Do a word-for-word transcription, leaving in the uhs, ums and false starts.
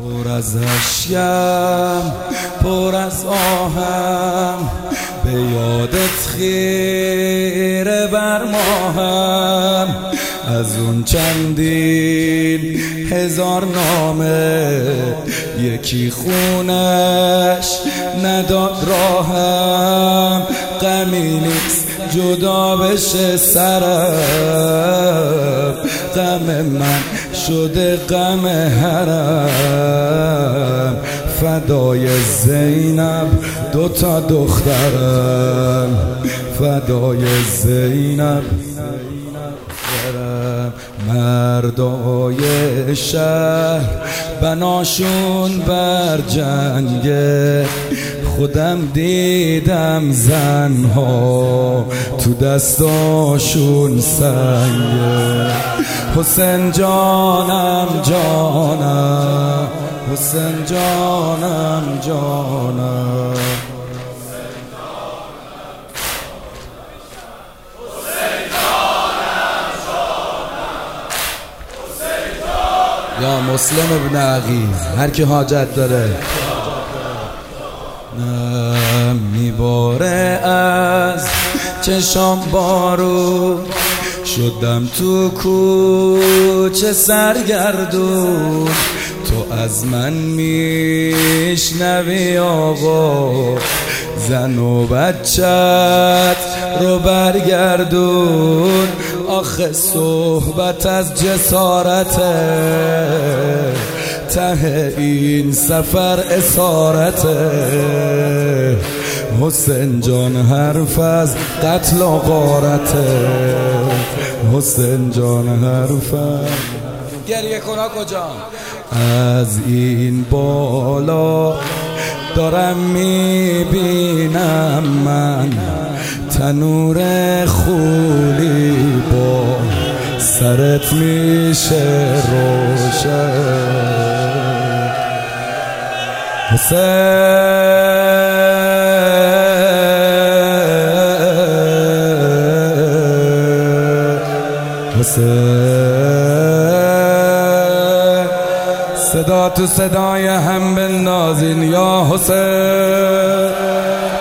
پر از اشکم پر از آهم به یادت خیره بر ماهم از اون چندین هزار نامه یکی خونش نداد راهم غمی نیست جدا بشه سرم غم من شده غم حرم فدای زینب دوتا دخترم فدای زینب مردای شهر بناشون بر جنگه خودم دیدم زنها تو دستاشون سنگه حسین جانم جانم حسین جانم جانم یا مسلم ابن عقیل هر کی حاجت داره میباره از چشام بارو شدم تو کوچه سرگردون تو از من میشنوی آقا زن و بچت رو برگردون آخه صحبت از جسارته ته این سفر اسارته حسین جان حرف از قتل و غارته حسین جان حرف از گریه کنا کجا از این بالا دارم میبینم من تنور خولی با سرت میشه روشن حسین حسین صدا تو صدای هم بندازین یا حسین